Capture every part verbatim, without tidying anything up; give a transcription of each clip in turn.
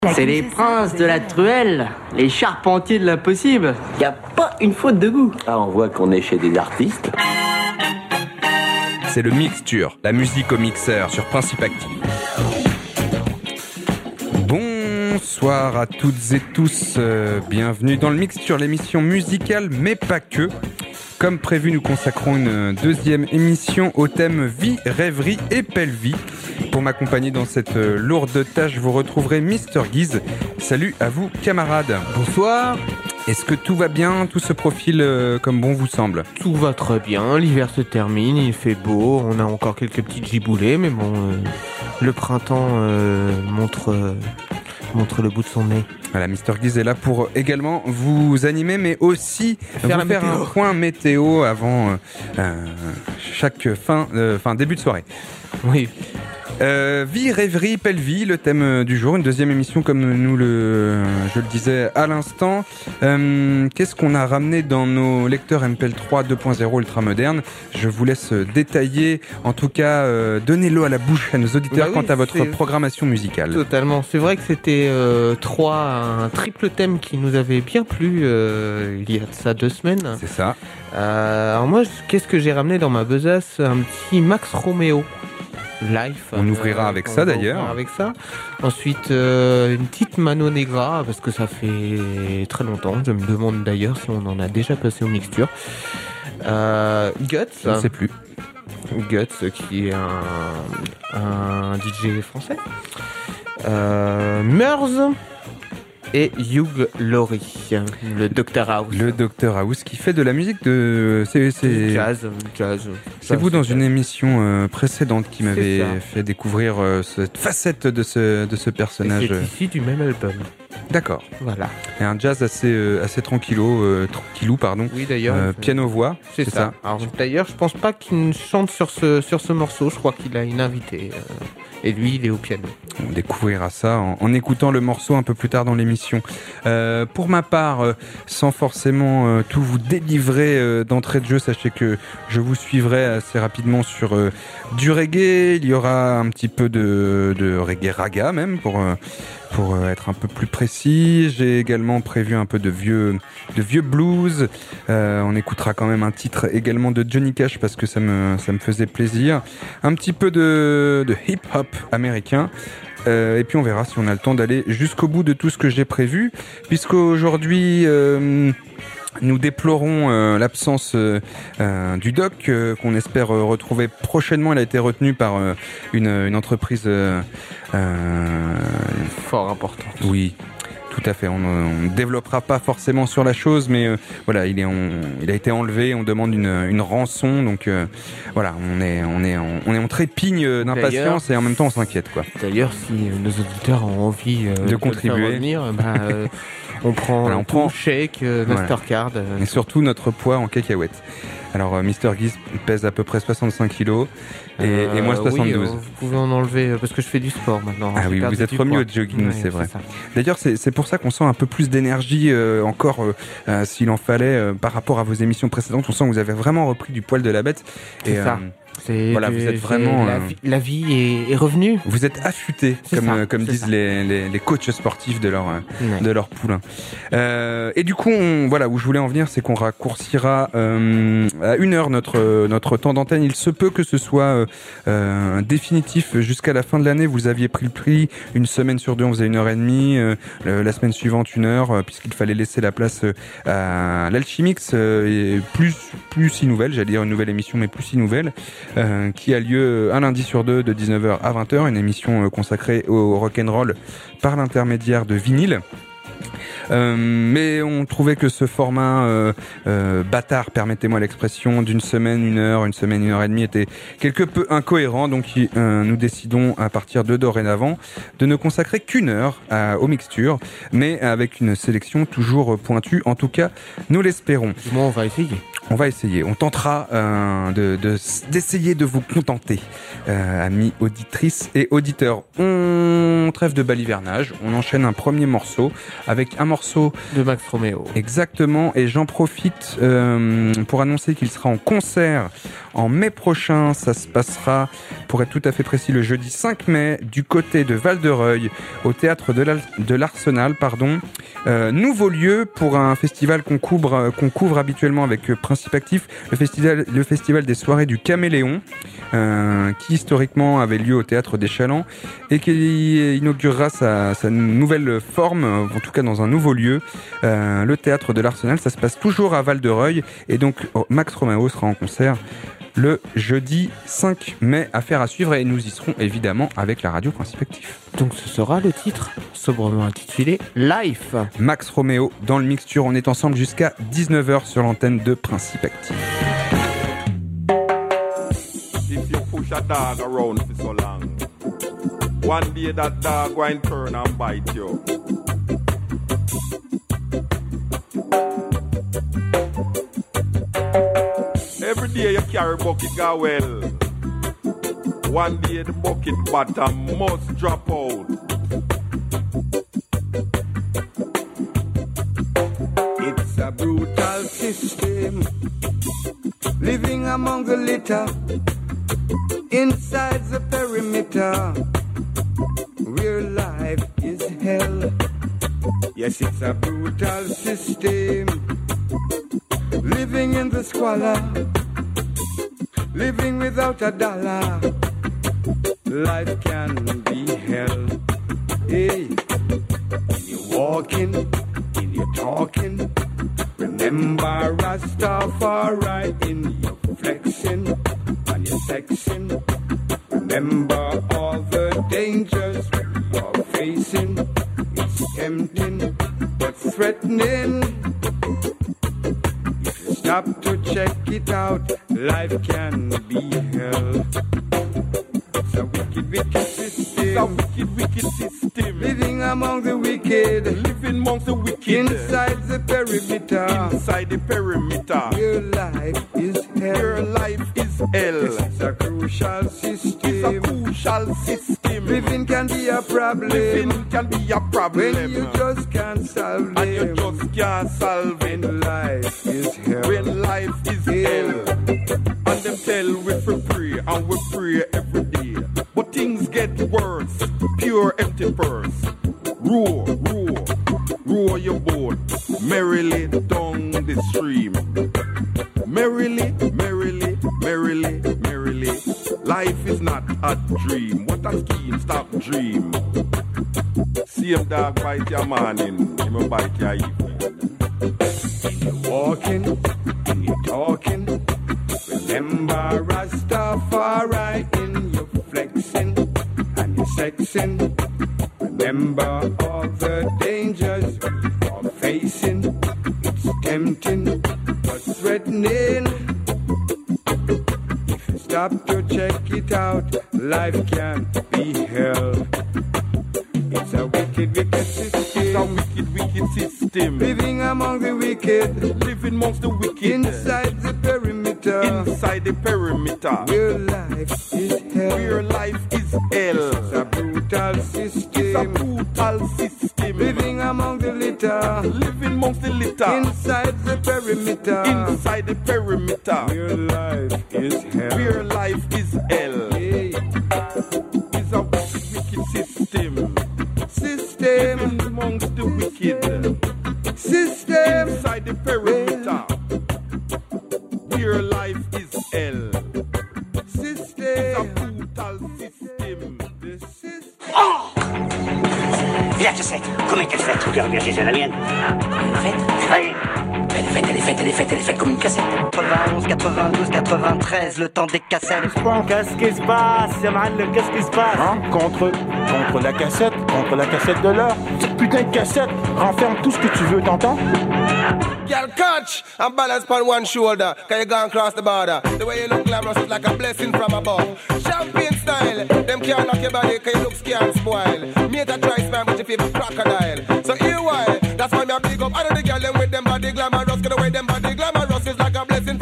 C'est les princes de la truelle, les charpentiers de l'impossible. Y a pas une faute de goût. Ah, on voit qu'on est chez des artistes. C'est le Mixture, la musique au mixeur sur Principe Active. Bonsoir à toutes et tous, euh, bienvenue dans le Mixture, l'émission musicale, mais pas que. Comme prévu, nous consacrons une deuxième émission au thème vie, rêverie et pelvis. Pour m'accompagner dans cette lourde tâche, vous retrouverez Mister Guise. Salut à vous, camarades. Bonsoir. Est-ce que tout va bien? Tout se profile euh, comme bon vous semble? Tout va très bien, l'hiver se termine, il fait beau, on a encore quelques petites giboulées, mais bon, euh, le printemps euh, montre, euh, montre le bout de son nez. Voilà, Mister Guise est là pour également vous animer, mais aussi faire, vous faire un point météo avant euh, chaque fin, euh, fin début de soirée. Oui. Euh, vie, rêverie, pelvis, le thème du jour, une deuxième émission comme nous le, je le disais à l'instant. Euh, qu'est-ce qu'on a ramené dans nos lecteurs M P trois deux point zéro ultra modernes? Je vous laisse détailler, en tout cas euh, donnez-le à la bouche à nos auditeurs bah oui, quant à votre programmation musicale. Totalement, c'est vrai que c'était euh, trois, un triple thème qui nous avait bien plu euh, il y a de ça deux semaines. C'est ça. Euh, alors moi, qu'est-ce que j'ai ramené dans ma besace? Un petit Max Romeo. Life. On ouvrira euh, avec ça d'ailleurs. Avec ça. Ensuite, euh, une petite Mano Negra, parce que ça fait très longtemps. Je me demande d'ailleurs si on en a déjà passé aux mixtures. Euh, Guts. Je ne sais plus. Guts, qui est un, un D J français. Euh, Murs. Et Hugh Laurie, le docteur House. Le docteur House qui fait de la musique de... C'est, c'est... Jazz, jazz. C'est vous dans une émission euh, précédente qui m'avait fait découvrir euh, cette facette de ce, de ce personnage. Et c'est ici du même album. D'accord. Voilà. Et un jazz assez, euh, assez tranquillo, euh, tranquillou, pardon. Oui, d'ailleurs. Euh, piano-voix. C'est, c'est ça. ça. Alors, d'ailleurs, je pense pas qu'il chante sur ce, sur ce morceau. Je crois qu'il a une invitée. Euh, et lui, il est au piano. On découvrira ça en, en écoutant le morceau un peu plus tard dans l'émission. Euh, pour ma part, euh, sans forcément euh, tout vous délivrer euh, d'entrée de jeu, sachez que je vous suivrai assez rapidement sur euh, du reggae. Il y aura un petit peu de, de reggae raga même pour... Euh, Pour être un peu plus précis, j'ai également prévu un peu de vieux, de vieux blues. Euh, on écoutera quand même un titre également de Johnny Cash parce que ça me, ça me faisait plaisir. Un petit peu de, de hip-hop américain. Euh, et puis on verra si on a le temps d'aller jusqu'au bout de tout ce que j'ai prévu, puisqu'aujourd'hui... Euh, Nous déplorons euh, l'absence euh, euh, du doc euh, qu'on espère euh, retrouver prochainement. Il a été retenu par euh, une, une entreprise euh, euh, fort importante. Oui, tout à fait. On ne développera pas forcément sur la chose, mais euh, voilà, il est, on, il a été enlevé. On demande une, une rançon, donc euh, voilà, on est, on est, en, on est en trépigne d'impatience et en même temps on s'inquiète, quoi. D'ailleurs, si nos auditeurs ont envie euh, de, de contribuer, revenir, bah, euh, on prend voilà, on prend chèque, euh, Mastercard. Voilà. Euh, et surtout notre poids en cacahuètes. Alors, euh, Mister Guise pèse à peu près soixante-cinq kilos et, euh, et moi soixante-douze. Oui, euh, vous pouvez en enlever parce que je fais du sport maintenant. Ah oui, vous êtes remis au jogging, ouais, c'est vrai. C'est D'ailleurs, c'est, c'est pour ça qu'on sent un peu plus d'énergie euh, encore, euh, euh, s'il en fallait, euh, par rapport à vos émissions précédentes. On sent que vous avez vraiment repris du poil de la bête. C'est et, ça. Euh, C'est voilà, vous êtes vraiment. La, euh, vie, la vie est, est revenue. Vous êtes affûté, comme, euh, comme disent les, les, les coachs sportifs de leur, ouais. de leur poulain. Euh, et du coup, on, voilà, où je voulais en venir, c'est qu'on raccourcira euh, à une heure notre, notre temps d'antenne. Il se peut que ce soit euh, définitif jusqu'à la fin de l'année. Vous aviez pris le prix. Une semaine sur deux, on faisait une heure et demie. Euh, la semaine suivante, une heure, euh, puisqu'il fallait laisser la place à l'Alchimix. Euh, et plus, plus si nouvelle, j'allais dire une nouvelle émission, mais plus si nouvelle. Euh, qui a lieu un lundi sur deux de dix-neuf heures à vingt heures, une émission euh, consacrée au rock'n'roll par l'intermédiaire de vinyle. Euh, mais on trouvait que ce format euh, euh, bâtard, permettez-moi l'expression, d'une semaine, une heure, une semaine, une heure et demie était quelque peu incohérent. Donc euh, nous décidons à partir de dorénavant de ne consacrer qu'une heure à, aux mixtures, mais avec une sélection toujours pointue. En tout cas, nous l'espérons. Du moins, on va essayer. on va essayer, on tentera euh, de, de, d'essayer de vous contenter, euh, amis auditrices et auditeurs. On trêve de balivernage, on enchaîne un premier morceau avec un morceau de Max Romeo. Exactement, et j'en profite euh, pour annoncer qu'il sera en concert en mai prochain. Ça se passera, pour être tout à fait précis, le jeudi cinq mai, du côté de Val-de-Reuil, au théâtre de, de l'Arsenal, pardon. Euh, nouveau lieu pour un festival qu'on couvre, qu'on couvre habituellement avec Principe Actif, le festival, le festival des soirées du Caméléon, euh, qui historiquement avait lieu au théâtre des Chalands et qui inaugurera sa, sa nouvelle forme, en tout cas dans un nouveau lieu, euh, le théâtre de l'Arsenal. Ça se passe toujours à Val-de-Reuil, et donc Max Romeo sera en concert le jeudi cinq mai, affaire à suivre, et nous y serons évidemment avec la radio Principe Actif. Donc ce sera le titre sobrement intitulé Life. Max Romeo dans le mixture, on est ensemble jusqu'à dix-neuf heures sur l'antenne de Principe Actif. If you push a dog around for so long, one day that dog going turn and bite you. Every day you carry bucket go well. One day the bucket bottom must drop out. It's a brutal system, living among the litter, inside the perimeter, where life is hell. Yes, it's a brutal system, living in the squalor, living without a dollar. Life can be hell. Hey, when you're walking, when you're talking, remember Rastafari in your flexing and your sexing. Remember all the dangers you're facing. It's tempting but threatening. If you stop to check it out, life can be hell. It's a wicked, wicked system. It's a wicked, wicked system. Living among the wicked. Living amongst the wicked. Inside the perimeter. Inside the perimeter. Your life is hell. Your life is hell. It's a crucial system. It's a crucial system. Living can be a problem. Living can be a problem. When you just can't solve them. And you just can't solve it. When life is hell. When life is hell. And them tell we for pray and we pray every day. But things get worse. Pure empty purse. Roar, roar, roar your boat merrily down the stream. Merrily, merrily, merrily, merrily. Life is not a dream. What a scheme, stop dream. See him dog bite your morning, him a bite your evening. When you're walking, when you're talking, remember Rastafari in your flexing and your sexing. Remember all the dangers you're facing. It's tempting but threatening. If you stop to check it out, life can be hell. It's a wicked, wicked system. It's a wicked, wicked system. Living among the wicked. Living amongst the wicked. Inside the perimeter. Inside the perimeter. Where life is hell. Where life is hell. It's a brutal system. It's a brutal system. Living among the litter. Living amongst the litter. Inside the perimeter. Inside the perimeter. Where life is hell. Where life is hell. Hey. It's a wicked, wicked system. System. Living amongst the wicked. System. Inside the perimeter. Where life is hell. System. It's a brutal system. The system. Oh! Et la cassette, comment est-elle faite? Regarde bien, c'est la mienne. Faite? Oui. Elle est faite, elle est faite, elle est faite, elle est faite comme une cassette. quatre-vingt-onze, quatre-vingt-douze, quatre-vingt-treize, le temps des cassettes. Qu'est-ce qui se passe, ya Ma'alem? Qu'est-ce qui se passe? Hein? Contre, contre la cassette, contre la cassette de l'heure. Cette putain de cassette renferme tout ce que tu veux, t'entends? Girl, catch and balance on one shoulder. Can you go and cross the border? The way you look glamorous is like a blessing from above. Champagne style, them can't knock your body cause you look scared and spoil. Me a try spam but you feel crocodile. So here why, that's why me a big up all of the girl them with them body glamorous. Cause the way them body glamorous is like a blessing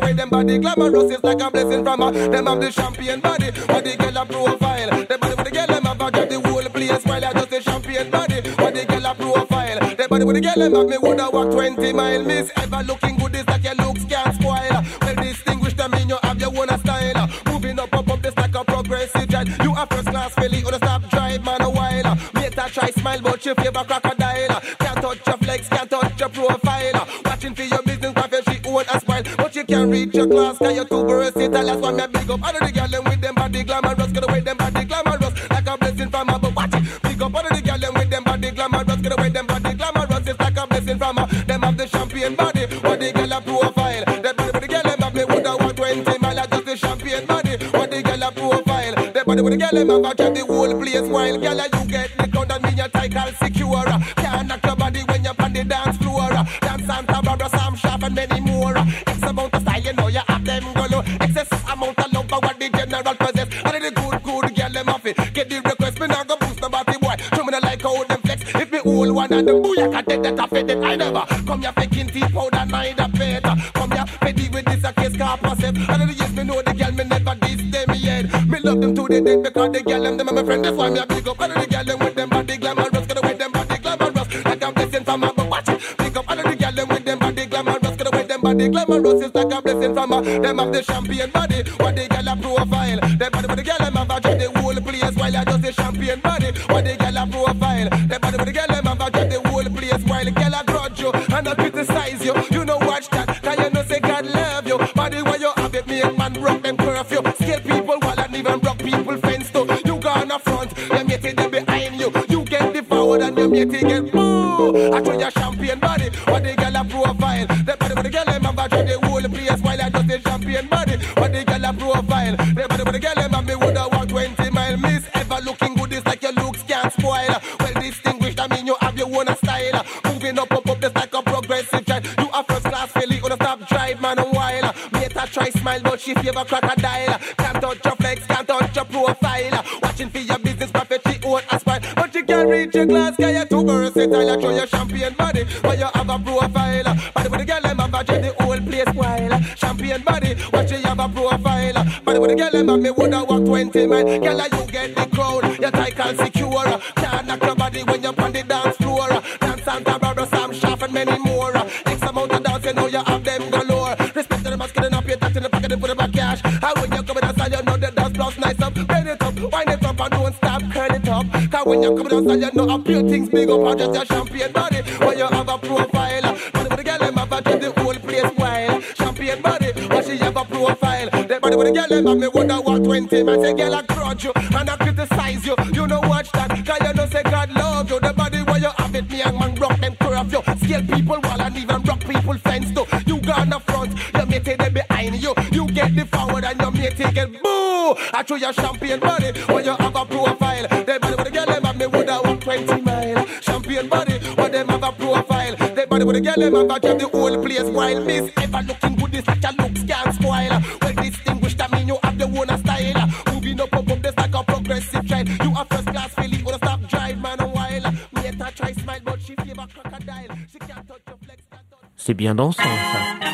way them body glamorous is like a blessing from her. Them have the champion body, what the girl a profile. The body with the girl them have a drive the whole place while I just a champion body, what the girl a profile. The body with the girl them have me woulda walk twenty mile. Miss ever looking good is like your looks can't spoil. Well distinguished them in you have your own style. Moving up up up this like a progressive child. You a first class filly on a stop drive man a while. Mate a try smile but she favor crocodile. Can't touch your flex, can't touch your profile. Watching for your business profit she own a smile. But you can't reach your class cause you're too versatile. That's why me big up all of the girl them with them body glamorous. Get away them body glamorous like a blessing from above. Watch it, big up all of the girl them with them body glamorous. Get away them body glamorous. It's like a blessing from her. Them have the champion body, what the girl a profile. That body with the girl them have me woulda walk twenty mile. Just the champion body, what the girl a profile. That body with the girl them have a drive the whole place while girl you get the crowd and me your title secure. Can't knock your body when you're on the dance floor. Dance Santa Barbara, Sam Sharp and many more. X amount of style you know you have them go. Excess amount of love for what the general possess. And the good good girl them off it. Get the request me now go boost the body boy. Show me the like how them flex. If me hold one and the booyah can take that off it. I never come here faking teeth powder neither better. Come here ready with this a case car process. And the yes me know the girl me never diss them yet. Me love them to the dead because the girl them them my friend. That's why me a big up. And the girl them with them body glamorous. Gonna with them body glamorous. Like I'm blessing from above. Watch it. Big up all of the girl them with them body glamorous. Gonna with them body glamorous. It's like a blessing from her. Them have the champion body. What the girl a profile. Them body with the girl them have a drive the whole place while I just the champion body. What the girl a profile. Them body with the girl them have a drive the whole place while the girl a grudge you and I criticize you. You know watch that. Cause you know say God love you. Body where you have it make man rock them curfew. Scare people while I even rock people fence too. You gone up front. Your mate them behind you. You get the forward and your mate get boo. I show your champion body. What the girl a profile. The body with the girl them have a drive the whole place while I just the champion body. What the girl a profile. The body with the girl them have me woulda walk twenty mile. Miss ever looking good is like your looks can't spoil. Well distinguished I mean you have your own style. Moving up up up just like a progressive child. You a first class filly on a stop drive man a while. Mate a try smile but she favor crocodile. Can't touch your flex, can't touch your profile. Watching for your business profit she own a spine. But you can't reach your glass cause you're too versatile. I show your champion body but you have a profile. Body with the girl them have a drive the whole place while. Champion body watch you have a profile. Body with the girl them have me woulda walk twenty mile. Girl you get the crowd, your title secure. Can't knock your body when you're on the dance floor. Dance Santa Barbara, Sam Sharp and many more. X amount of dance you know you have them galore. Respect to the masculine up your touch in the pocket and put it back cash. And when you come in outside you know the dance plus nice up. Bend it up, wind it up and don't stop, curl it up. Cause when you come in outside you know a few things big up. Or just your champion body when you have a profile. Body with the girl them have a drive the whole place while. Champion body when she have a profile. The body with the girl them have me wonder what twenty man. Say girl I grudge you and I criticize you. You know watch that cause you know say God love you. The body where you have it me and man rock them curve you. Scale people wall and even rock people fence too. You gone up front, your mate them behind you. You get the forward and your mate get boo. I show your champion body when you have a profile. The body with the girl them have me woulda walk twenty mile. Champion body when them have a profile. The body with the girl them have a drive the whole place while. Miss ever looking good is like your looks can't spoil. Well distinguished I mean you have your own style. Moving up up up this like a progressive child. You a first class filly wanna stop drive man a while. Mate a try smile but she favor crocodile. She can't touch your flex. C'est bien dansant ça.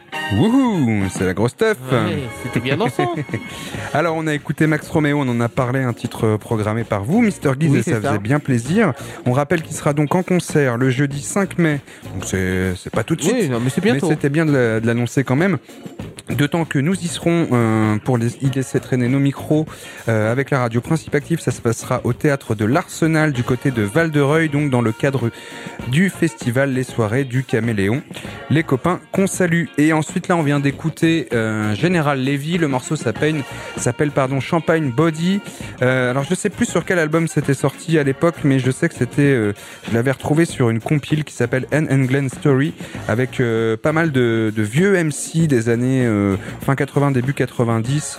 Wouhou, c'est la grosse teuf. Ouais, c'était bien dansant. Alors on a écouté Max Romeo, on en a parlé, un titre programmé par vous, Mister Giz, oui, et ça, ça faisait bien plaisir. On rappelle qu'il sera donc en concert le jeudi cinq mai, donc c'est, c'est pas tout de suite, oui, non, mais, c'est bientôt. Mais c'était bien de, de l'annoncer quand même. D'autant que nous y serons euh, pour les, y laisser traîner nos micros euh, avec la radio Principe Active. Ça se passera au théâtre de l'Arsenal du côté de Val-de-Reuil, donc dans le cadre du festival Les Soirées du Caméléon. Les copains qu'on salue. Et ensuite là on vient d'écouter euh, Général Lévy. Le morceau s'appelle, s'appelle pardon, Champagne Body. Euh, alors je sais plus sur quel album c'était sorti à l'époque, mais je sais que c'était, euh, je l'avais retrouvé sur une compile qui s'appelle Anne and Glenn Story avec euh, pas mal de, de vieux M C des années euh, fin quatre-vingts, début quatre-vingt-dix,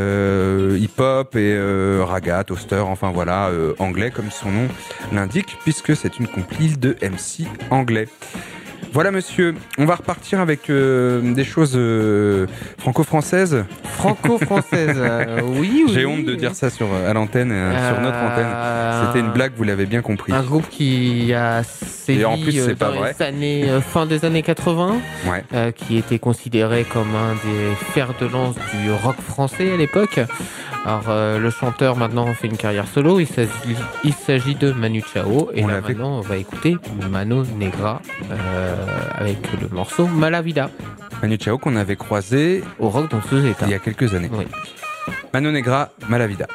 euh, hip-hop et euh, raga, toaster, enfin voilà, euh, anglais comme son nom l'indique, puisque c'est une compile de M C anglais. Voilà monsieur, on va repartir avec euh, des choses euh, franco-françaises. Franco-françaises, euh, oui, oui. J'ai honte de dire ça sur, à l'antenne, euh, sur notre antenne. C'était une blague, vous l'avez bien compris. Un groupe qui a sévi en plus, c'est dans pas vrai. les années, euh, fin des années quatre-vingts, ouais. euh, qui était considéré comme un des fers de lance du rock français à l'époque. Alors euh, le chanteur maintenant fait une carrière solo, il s'agit, il s'agit de Manu Chao, et on là maintenant on va écouter Mano Negra euh, avec le morceau Mala Vida. Manu Chao qu'on avait croisé au Rock dans ce état il y a quelques années. Oui. Mano Negra, Mala Vida.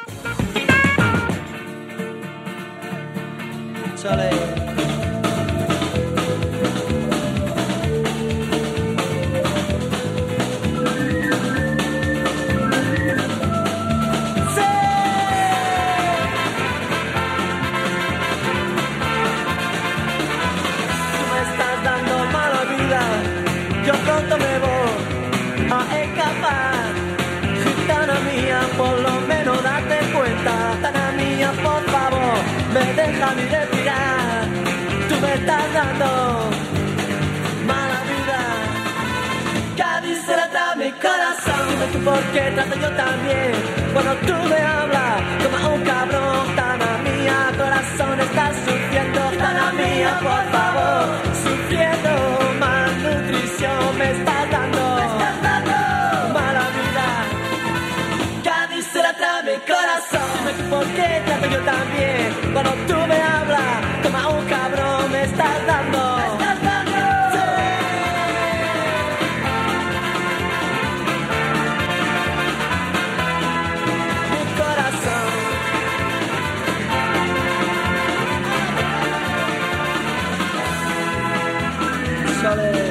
Soleil. Yo pronto me voy a escapar. Gitana mía, por lo menos date cuenta. Gitana mía, por favor, me deja ni respirar. Tú me estás dando mala vida. Cádiz se la trae mi corazón. ¿Tú por qué trato yo también? Cuando tú me hablas como un cabrón. Gitana mía, corazón, estás sufriendo. Gitana mía, por favor, sufriendo. Malnutrición me estás dando, me estás dando mala vida. Cádiz se la trae mi corazón. Dime tú por qué trato yo también. Cuando tú me hablas como a un cabrón, me estás dando, me estás dando. Mi corazón. Soleil.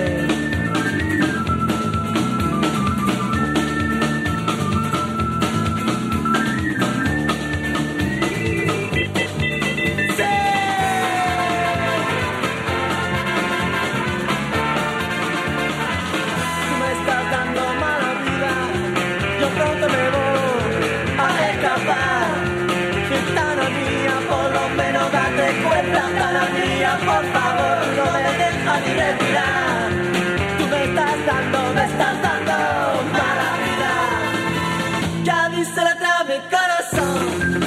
Por favor, no me dejas ni respirar. Tú me estás dando, me estás dando mala vida. Ya dice la trae mi corazón.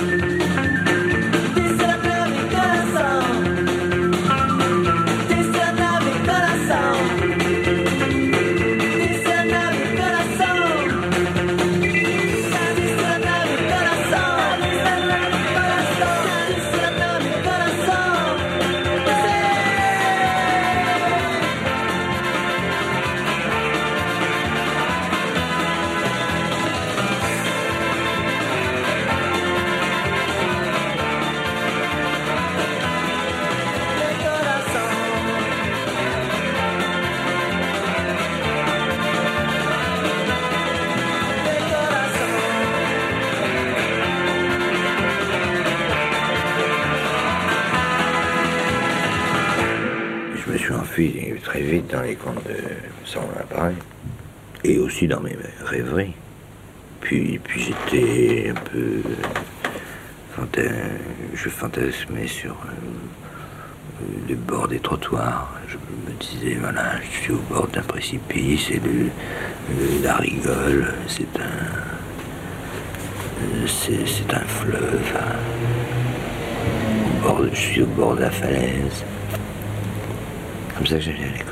Dice la trae mi corazón. Dice la trae mi corazón. Dice la trae mi corazón. Ya dice la trae mi corazón. Dice la trae mi corazón. Ya dice la trae mi corazón. Je me suis enfui très vite dans les contes de Sans l'appareil et aussi dans mes rêveries. Puis, puis j'étais un peu... Je fantasmais sur euh, le bord des trottoirs. Je me disais, voilà, je suis au bord d'un précipice et le, le- la rigole, c'est un... C'est, c'est un fleuve. Au bord, je suis au bord de la falaise. Comme ça que j'allais à l'école.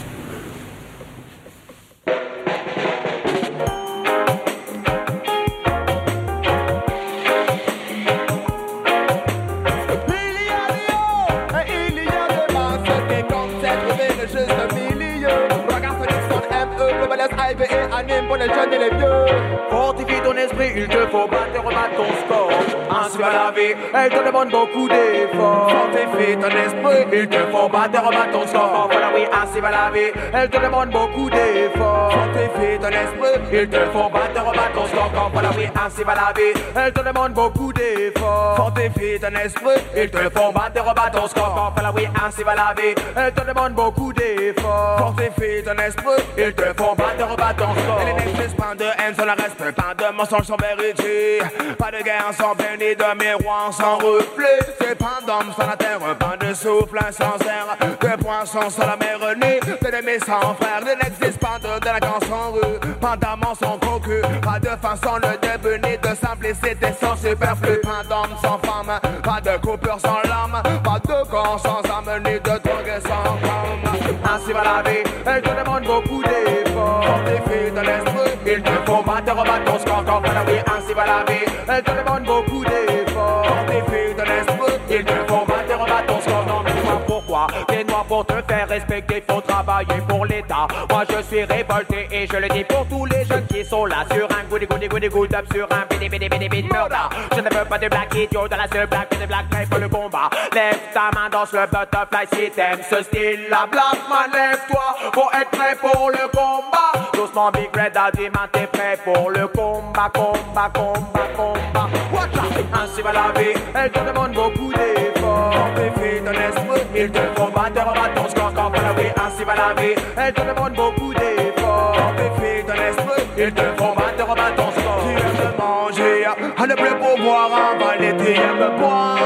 Il y a des masses qui comptent s'être le juste milieu. Regarde Nixon, M E, le balèze, I V et anime pour les jeunes et les vieux. Fortifie ton esprit, il te faut battre, rebattre ton score. Ainsi va la vie, elle te demande beaucoup d'efforts. Fortifie ton esprit, il te faut battre, rebattre ton score. Voilà oui, ainsi va la vie, elle te demande beaucoup d'efforts. Fortifie ton esprit, il te faut battre, rebattre ton score. Voilà oui, ainsi va la vie, elle te demande beaucoup d'efforts. Fortifie ton esprit, il te faut battre, rebattre ton score. Voilà oui, ainsi va la vie, elle te demande beaucoup d'efforts. Fortifie ton esprit, il te faut battre, rebattre ton score. Et les nègres pas de haine, sur le respect, pas de mensonges, sans vérité. Pas de guerre sans peine ni de miroir sans reflet. C'est pas d'homme sans la terre, pas de souffle sans air. De poissons sans la mer née, d'ennemis sans frère. Il n'existe pas de délinquants sans rue, pas d'amants sans cocu. Pas de façon le devenir de simplicité sans superflu. Pas d'homme sans femme, pas de coupure sans lame. Pas de corps sans âme ni de drogue sans femme. Ainsi va la vie, elle te demande beaucoup d'efforts. Des filles de l'esprit, il te faut battre, rebattre ton score. Quand la vie, ainsi va la vie, elle te demande beaucoup d'efforts. Des filles de l'esprit, il te faut battre, rebattre ton score. Non, mais dis-moi pourquoi, t'es noir pour te faire respecter, faut travailler pour l'État. Moi je suis révolté et je le dis pour tous les jeunes qui sont là. Sur un goût, des goûts, des goûts, des goûts, up sur un bidi, bidi, bidi, bidi, murder. Je ne veux pas de black idiot, de la seule black, des black prêts pour le combat. Lève ta main, danse le butterfly si t'aimes ce style. La black man, lève-toi, faut être prêt pour le combat. Doucement, Big Red a dit, man, t'es prêt pour le combat, combat, combat, combat. Watch out, ainsi va la vie, elle te demande beaucoup d'efforts. Tes filles de l'esprit, il te faut battre, rebattre ton score. Quand la vie, ainsi va la vie, elle te demande beaucoup d'efforts. Tes filles de l'esprit, il te faut battre, rebattre ton score. Tu aimes manger, à ne plus pouvoir avaler. Tu aimes boire,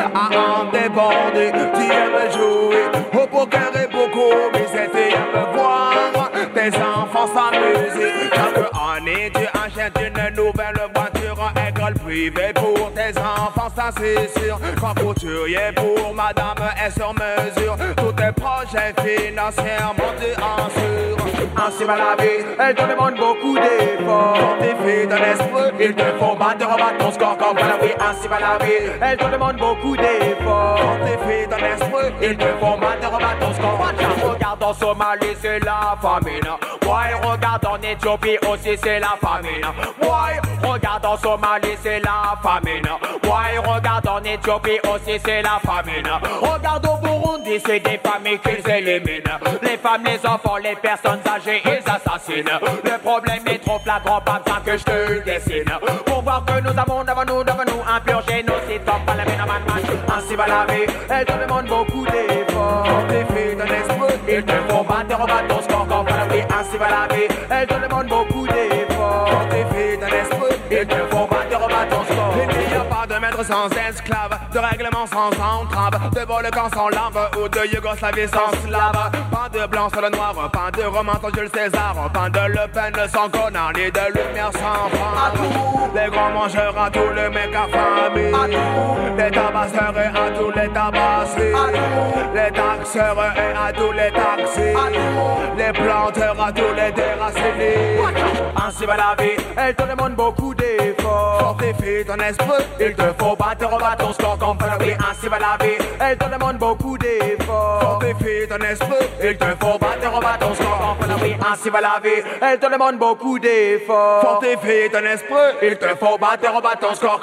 à en déborder. Tu aimes jouer au poker et beaucoup, mais c'est tu aimes voir tes enfants s'amuser. Chaque année tu achètes une nouvelle voiture, école privée pour tes enfants, ça c'est sûr. Quand couturier pour madame est sur mesure, tous tes projets financiers montent en sur. Ainsi va la vie, elle te demande beaucoup d'efforts. Tes filles de l'esprit, il te faut battre, rebattre ton score. Comme va la vie, ainsi va la vie, elle te demande beaucoup d'efforts. Tes filles de l'esprit, il te faut battre, rebattre ton score. Regarde en Somalie, c'est la famine. Ouais, regarde en Éthiopie aussi, c'est la famine. Ouais, regarde en Somalie, c'est la famine. Ouais, regarde en Éthiopie aussi, c'est la famine. Regarde au Burundi, c'est des familles qu'ils éliminent. Les femmes, les enfants, les personnes âgées, ils assassinent. Le problème est trop flagrant, pas besoin que je te le dessine. Pour voir que nous avons devant nous, devant nous, un pur génocide, top pas la mine, man, man. Ainsi va la vie, elle te demande beaucoup d'efforts. Tes filles de l'esprit, il te faut battre, rebattre ton score. Quand va la vie, ainsi va la vie, elle te demande beaucoup d'efforts. Tes filles de l'esprit, il te faut battre, rebattre ton score. Il n'y a pas de maître sans esclave, de règlement sans entrave, de volcan sans lave ou de Yougoslavie sans slave. Pas de blanc sur le noir, pas de roman sans Jules César, pas de Le Pen sans connard, ni de lumière sans femme. Les grands mangeurs à tous les mecs affamés, les tabasseurs et à tous les tabassés, les taxeurs et à tous les taxés, les planteurs à tous les déracinés. Ainsi va la vie, elle te demande beaucoup d'efforts. Fortifie ton esprit, il te faut battre, rebattre ton score. Comme la vie, ainsi va la vie, elle te demande beaucoup d'efforts. Fortifie ton esprit, il te faut battre, rebattre ton score. Comme la vie, ainsi va la vie, elle te demande beaucoup d'efforts. Fortifie ton esprit, il te faut battre, rebattre ton score.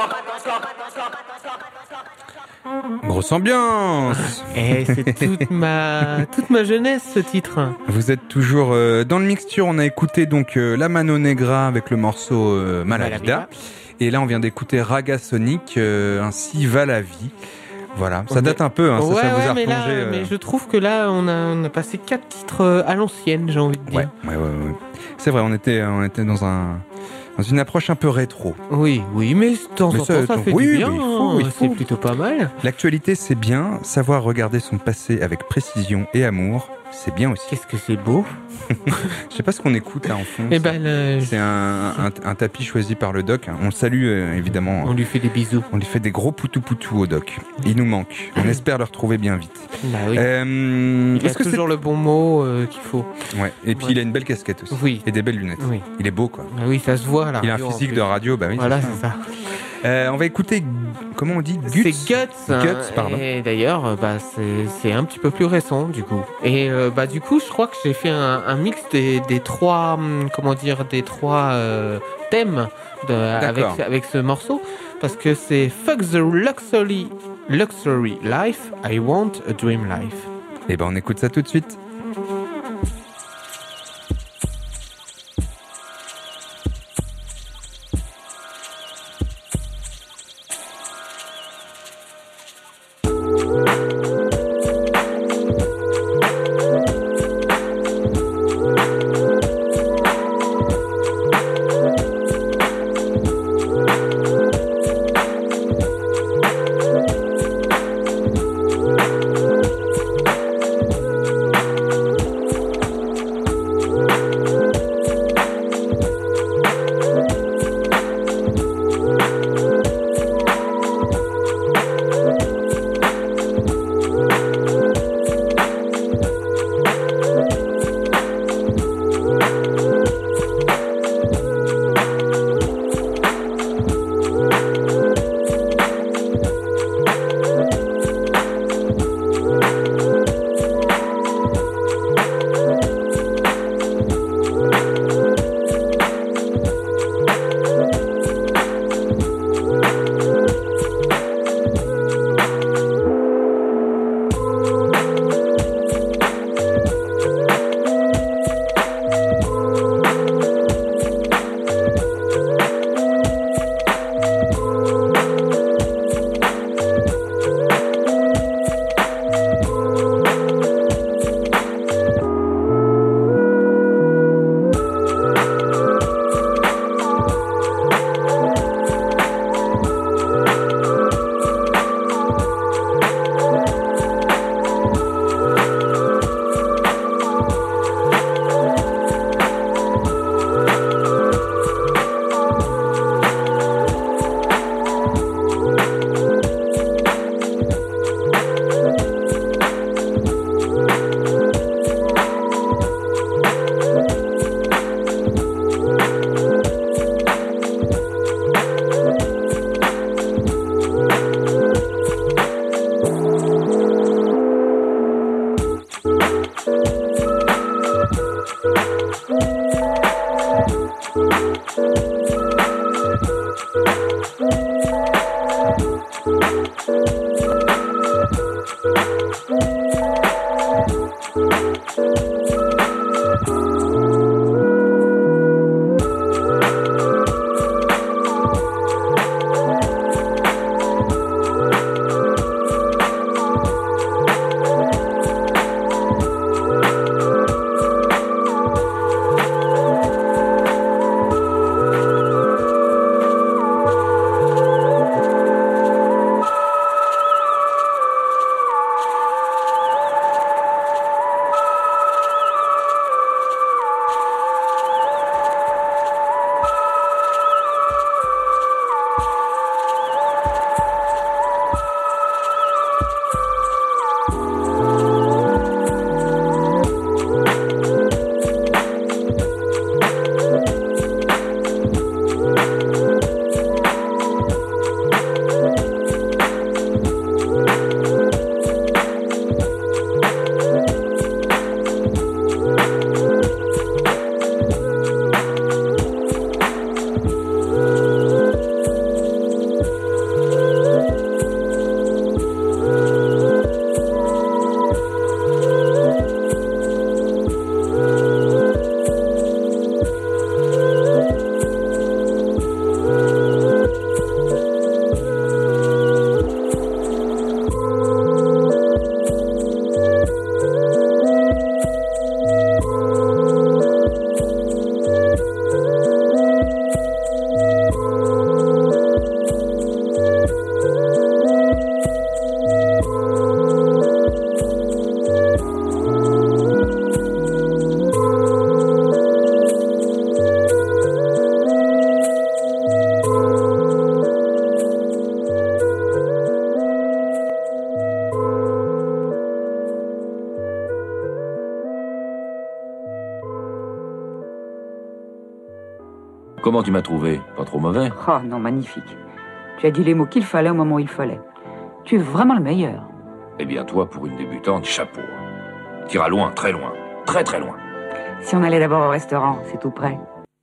Grosse ambiance. Et c'est toute ma toute ma jeunesse ce titre. Vous êtes toujours euh, dans le mixture. On a écouté donc euh, La Mano Negra avec le morceau euh, Malavida. Et là on vient d'écouter Raga Sonic, euh, Ainsi va la vie. Voilà, ça date un peu, hein, ouais, ça, ça vous ouais, a mais, là, replongé, euh... mais je trouve que là on a, on a passé quatre titres à l'ancienne, j'ai envie de dire. Ouais, ouais, ouais, ouais. C'est vrai, on était, on était dans un dans une approche un peu rétro. Oui, oui, mais de temps en temps ça, ça fait oui, du bien, il faut, il faut. C'est plutôt pas mal. L'actualité c'est bien, savoir regarder son passé avec précision et amour, c'est bien aussi. Qu'est-ce que c'est beau. Je sais pas ce qu'on écoute là en fond. Eh ben, le... C'est un, un, un tapis choisi par le doc. On le salue euh, évidemment. On lui fait des bisous. On lui fait des gros poutou poutou au doc. Il nous manque. On espère le retrouver bien vite. Bah oui. Euh, il a que toujours c'est... le bon mot euh, qu'il faut. Ouais. Et puis ouais. Il a une belle casquette aussi. Oui. Et des belles lunettes. Oui. Il est beau quoi. Bah oui, ça se voit là. Il a un physique de radio. Bah oui. Voilà, c'est ça. C'est ça. Euh, on va écouter, comment on dit, Guts. C'est Guts. Guts, pardon. Et d'ailleurs, bah, c'est, c'est un petit peu plus récent, du coup. Et euh, bah, du coup, je crois que j'ai fait un, un mix des, des trois, comment dire, des trois euh, thèmes de, avec, avec ce morceau. Parce que c'est Fuck the Luxury, luxury Life, I Want a Dream Life. Et ben, on écoute ça tout de suite. Comment tu m'as trouvé? Pas trop mauvais? Oh non, magnifique. Tu as dit les mots qu'il fallait au moment où il fallait. Tu es vraiment le meilleur. Eh bien, toi, pour une débutante, chapeau. T'iras loin, très loin. Très, très loin. Si on allait d'abord au restaurant, c'est tout près.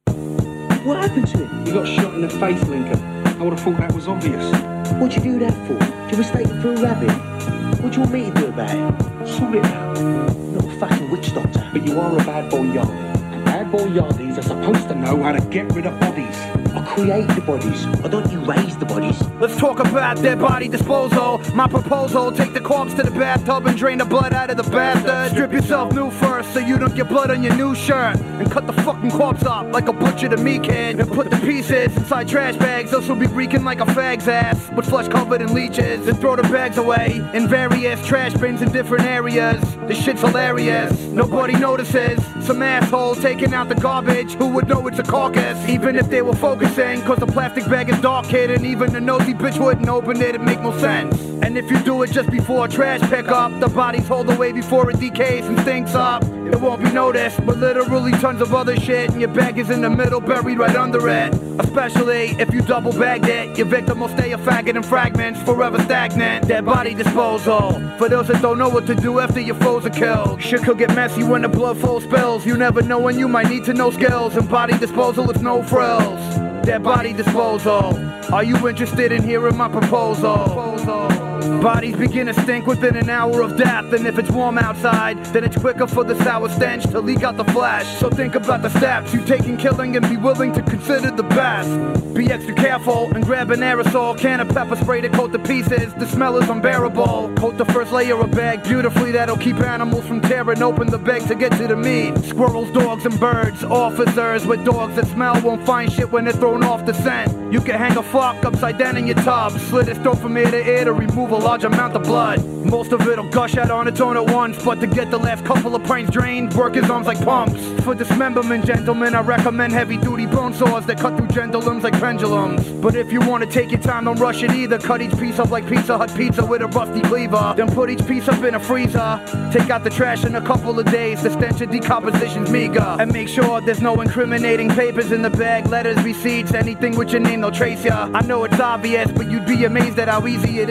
What happened to him? He got shot in the face, Lincoln. I would have thought that was obvious. What'd you do that for? Did you mistake him for a rabbit? What do you want me to do about it? Sort it out. Not a fucking witch doctor. But you are a bad boy yardie. And bad boy yardies are supposed to know how to get rid of bodies. I create the bodies. I don't erase the bodies. Let's talk about dead body disposal. My proposal, take the corpse to the bathtub and drain the blood out of the bastard. Strip yourself new first so you don't get blood on your new shirt. And cut the fucking corpse up like a butcher to me, kid. And put the pieces inside trash bags. Those will be reeking like a fag's ass with flesh covered in leeches. And throw the bags away in various trash bins in different areas. This shit's hilarious. Nobody notices. Some asshole taking out the garbage. Who would know it's a carcass? Even if they were focusing, cause the plastic bag is dark, kid. And even the nosy bitch wouldn't open it, it'd make no sense. And if you do it just before a trash pickup, the body's hauled away before it decays and stinks up. It won't be noticed, but literally tons of other shit. And your bag is in the middle, buried right under it. Especially if you double bagged it, your victim will stay a faggot in fragments, forever stagnant. Dead body disposal. For those that don't know what to do after your foes are killed. Shit could get messy when the blood flow spills. You never know when you might need to know skills. And body disposal is no frills. Dead body disposal. Are you interested in hearing my proposal? Bodies begin to stink within an hour of death. And if it's warm outside, then it's quicker for the sour stench to leak out the flesh. So think about the steps you take in killing and be willing to consider the best. Be extra careful and grab an aerosol can of pepper spray to coat the pieces. The smell is unbearable. Coat the first layer of bag beautifully. That'll keep animals from tearing open the bag to get to the meat. Squirrels, dogs, and birds. Officers with dogs that smell won't find shit when they're thrown off the scent. You can hang a fuck upside down in your tub. Slit his throat from ear to ear to remove a large amount of blood. Most of it'll gush out on its own at once, but to get the last couple of pints drained, work his arms like pumps. For dismemberment, gentlemen, I recommend heavy-duty bone saws that cut through gentle limbs like pendulums. But if you want to take your time, don't rush it either. Cut each piece up like Pizza Hut pizza with a rusty cleaver. Then put each piece up in a freezer. Take out the trash in a couple of days. The stench of decomposition's meager. And make sure there's no incriminating papers in the bag. Letters, receipts, anything with your name, they'll trace ya. I know it's obvious, but you'd be amazed at how easy it is to be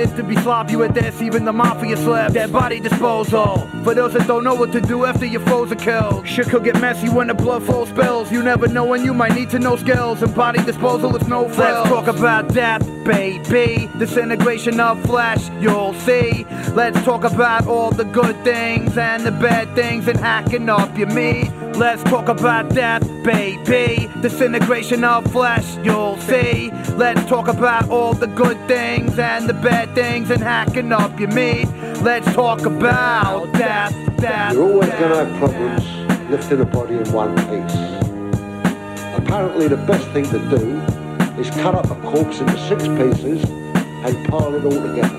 slop, you at this, even the mafia slip. Dead body disposal. For those that don't know what to do after your foes are killed. Shit could get messy when the blood flow spills. You never know when you might need to know skills. And body disposal is no frills. Let's talk about death, baby. Disintegration of flesh, you'll see. Let's talk about all the good things and the bad things and hacking up your meat. Let's talk about death, baby. Disintegration of flesh, you'll see. Let's talk about all the good things and the bad things and hacking up your meat. Let's talk about death, death. You're always going to have problems lifting a body in one piece. Apparently the best thing to do is cut up a corpse into six pieces and pile it all together.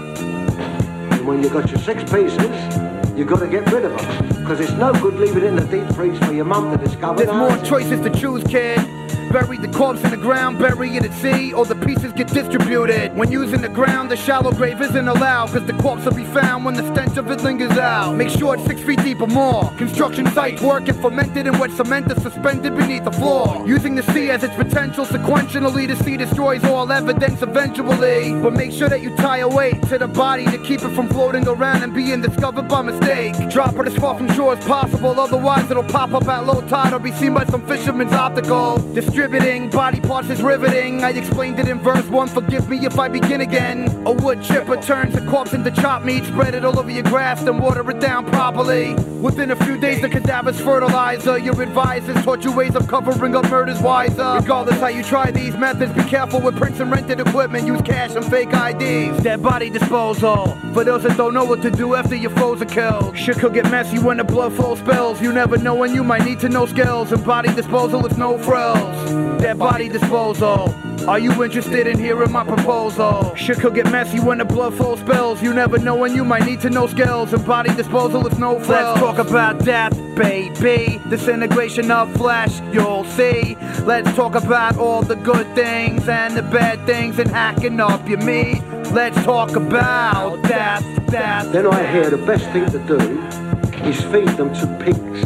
And when you've got your six pieces, you've got to get rid of them. Because it's no good leaving it in the deep freeze for your mum to discover. There's more choices to choose, kid. Bury the corpse in the ground, bury it at sea, or the pieces get distributed. When using the ground, the shallow grave isn't allowed, cause the corpse will be found when the stench of it lingers out. Make sure it's six feet deep or more. Construction sites work and fermented in wet cement is suspended beneath the floor. Using the sea as its potential sequentially, the sea destroys all evidence eventually. But make sure that you tie a weight to the body to keep it from floating around and being discovered by mistake. Drop it as far from shore as possible, otherwise it'll pop up at low tide or be seen by some fisherman's optical. Distributing body parts is riveting. I explained it in verse one, forgive me if I begin again. A wood chipper turns a corpse into chopped meat, spread it all over your grass, then water it down properly. Within a few days the cadaver's fertilizer. Your advisors taught you ways of covering up murders wiser. Regardless how you try these methods, be careful with prints and rented equipment. Use cash and fake I Ds. Dead body disposal. For those that don't know what to do after your foes are killed. Shit could get messy when the blood flow spills. You never know when you might need to know skills. And body disposal is no frills. Dead body disposal. Are you interested in hearing my proposal? Shit could get messy when the blood flow spills. You never know when you might need to know skills. And body disposal is no frills. Let's talk about death, baby. Disintegration of flesh, you'll see. Let's talk about all the good things and the bad things and hacking up your meat. Let's talk about death, death. Then I hear the best thing to do is feed them to pigs.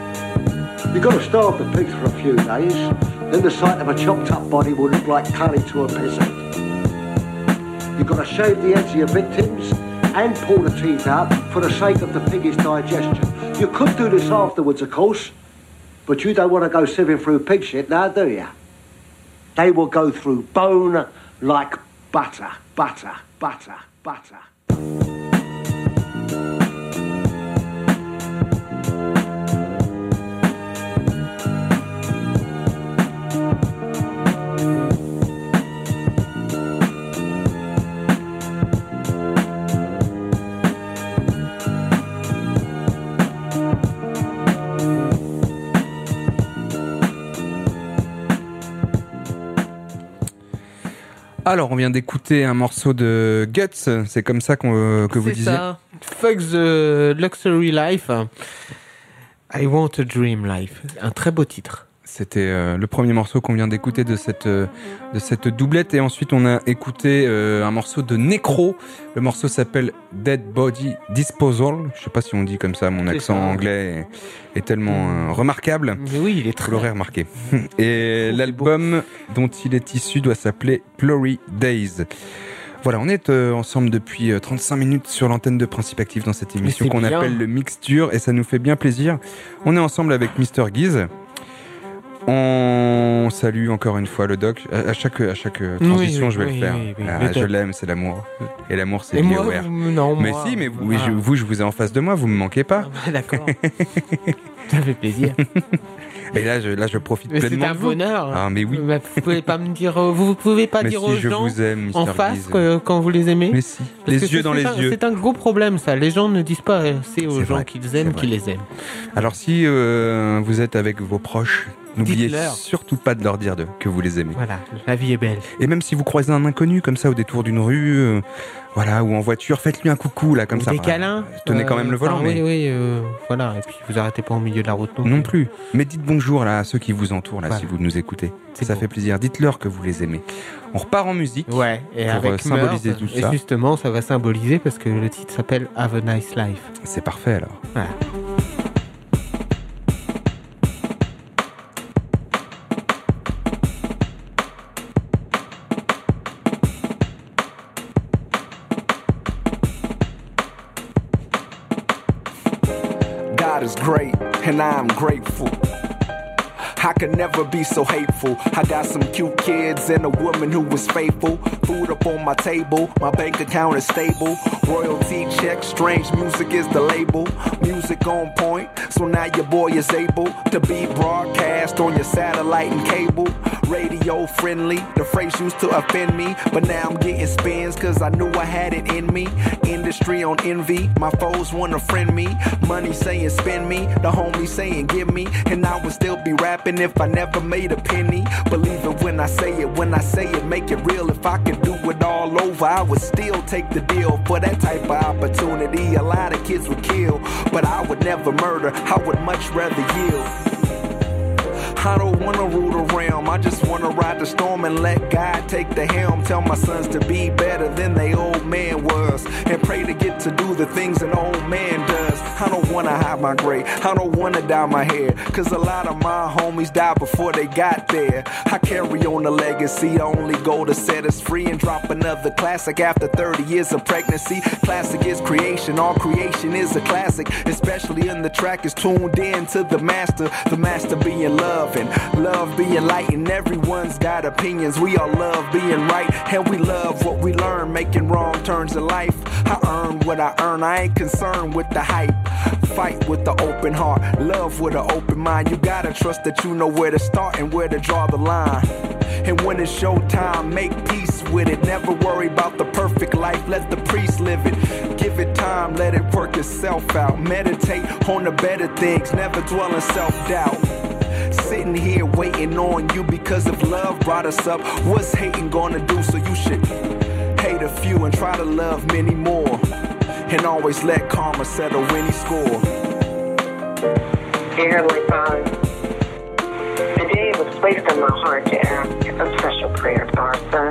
You've got to starve the pigs for a few days. Then the sight of a chopped up body will look like curry to a peasant. You've got to shave the heads of your victims and pull the teeth out for the sake of the pig's digestion. You could do this afterwards, of course, but you don't want to go sieving through pig shit now, do you? They will go through bone like butter, butter, butter, butter. Alors, on vient d'écouter un morceau de Guts, c'est comme ça qu'on, euh, que vous disiez. C'est ça. Fuck the luxury life. I want a dream life. Un très beau titre. C'était euh, le premier morceau qu'on vient d'écouter de cette, euh, de cette doublette. Et ensuite, on a écouté euh, un morceau de Necro. Le morceau s'appelle Dead Body Disposal. Je sais pas si on dit comme ça. Mon c'est accent ça. anglais est, est tellement euh, remarquable. Mais oui, il est très... Vous l'aurez remarqué. Et l'album dont il est issu doit s'appeler Glory Days. Voilà, on est euh, ensemble depuis euh, trente-cinq minutes sur l'antenne de Principe Actif dans cette émission qu'on bien. appelle le Mixture. Et ça nous fait bien plaisir. On est ensemble avec mister Giz. On salue encore une fois le doc. À, à chaque, à chaque transition, oui, je vais oui, le faire. Oui, oui, ah, je l'aime, c'est l'amour. Et l'amour, c'est lié au R. Non, mais moi, si, mais vous, oui, je, vous, je vous ai en face de moi, vous me manquez pas. Ah bah, d'accord. Ça fait plaisir. Et là, je, là, je profite mais pleinement. C'est un bonheur. Ah, mais oui. Bah, vous pouvez pas me dire, vous pouvez pas mais dire si, aux je gens vous aime, en face que, quand vous les aimez. Mais si. Parce les yeux dans les un, yeux. C'est un gros problème, ça. Les gens ne disent pas assez aux c'est gens vrai, qu'ils aiment qu'ils les aiment. Alors, si euh, vous êtes avec vos proches, n'oubliez Dites-leur. surtout pas de leur dire de, que vous les aimez. Voilà, la vie est belle. Et même si vous croisez un inconnu comme ça au détour d'une rue, euh, voilà, ou en voiture, faites-lui un coucou là comme ou ça. Des voilà. câlins. Tenez euh, quand même le volant. Enfin, mais... Oui, oui, euh, voilà. Et puis vous arrêtez pas au milieu de la route non, non plus. plus. Mais dites bonjour là à ceux qui vous entourent là, voilà. si vous nous écoutez. C'est ça beau. fait plaisir. Dites-leur que vous les aimez. On repart en musique. Ouais. Et pour avec symboliser Meurs, tout et ça. Et justement, ça va symboliser parce que le titre s'appelle Have a Nice Life. C'est parfait alors. Voilà. God is great, and I'm grateful. I could never be so hateful. I got some cute kids and a woman who was faithful. Food up on my table, my bank account is stable. Royalty check, strange music is the label. Music on point, so now your boy is able to be broadcast on your satellite and cable. Radio friendly, the phrase used to offend me, but now I'm getting spins cause I knew I had it in me. Industry on envy, my foes wanna friend me. Money saying spend me, the homies saying give me, and I would still be rapping if I never made a penny. Believe it when I say it, when I say it, make it real. If I could do it all over, I would still take the deal. For that type of opportunity, a lot of kids would kill, but I would never murder, I would much rather yield. I don't wanna rule the realm, I just wanna ride the storm and let God take the helm. Tell my sons to be better than they old man was, and pray to get to do the things an old man does. I don't wanna hide my gray, I don't wanna dye my hair, cause a lot of my homies died before they got there. I carry on the legacy, the only goal to set us free and drop another classic after thirty years of pregnancy. Classic is creation, all creation is a classic, especially in the track is tuned in to the master. The master being love, and love being light, and everyone's got opinions. We all love being right, and we love what we learn, making wrong turns in life. I earn what I earn, I ain't concerned with the hype. Fight with the open heart, love with an open mind. You gotta trust that you know where to start and where to draw the line. And when it's showtime, make peace with it. Never worry about the perfect life, let the priest live it. Give it time, let it work itself out. Meditate on the better things, never dwell in self-doubt. Sitting here waiting on you because if love brought us up, what's hating gonna do? So you should hate a few and try to love many more, and always let karma settle any score. Dear Heavenly Father, today it was placed in my heart to ask a special prayer for our son,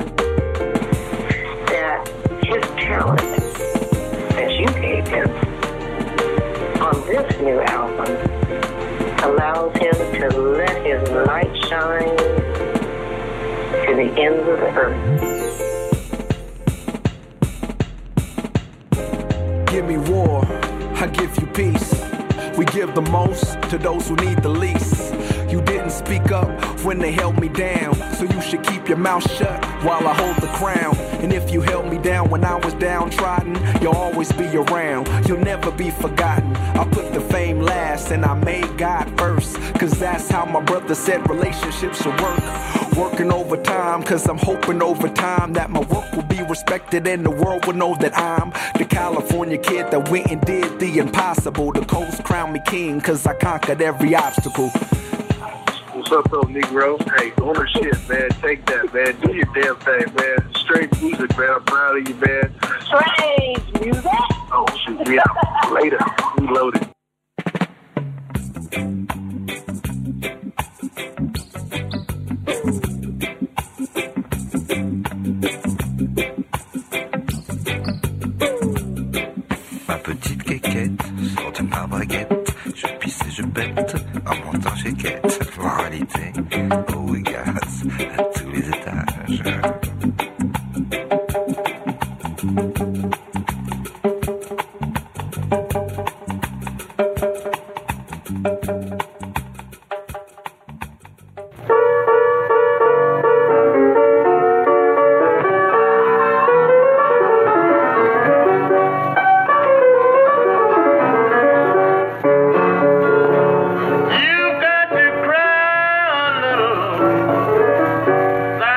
that his talent that you gave him on this new album allows him to let his light shine to the ends of the earth. Give me war, I give you peace. We give the most to those who need the least. You didn't speak up when they held me down, so you should keep your mouth shut while I hold the crown. And if you held me down when I was downtrodden, you'll always be around, you'll never be forgotten. I put the fame last and I made God first, cause that's how my brother said relationships should work. Working overtime, cause I'm hoping over time that my work will be respected and the world will know that I'm the California kid that went and did the impossible. The coast crowned me king, cause I conquered every obstacle. What's up, though, Negro? Hey, ownership, man. Take that, man. Do your damn thing, man. Straight music, man. I'm proud of you, man. Strange music? Oh, shoot. We out. Later. We loaded. Ma petite quéquette, sur de ma baguette, je pisse et je bête, en montant chez Quête. Moralité, oh oui, gaz, à tous les étages. You got to cry a little.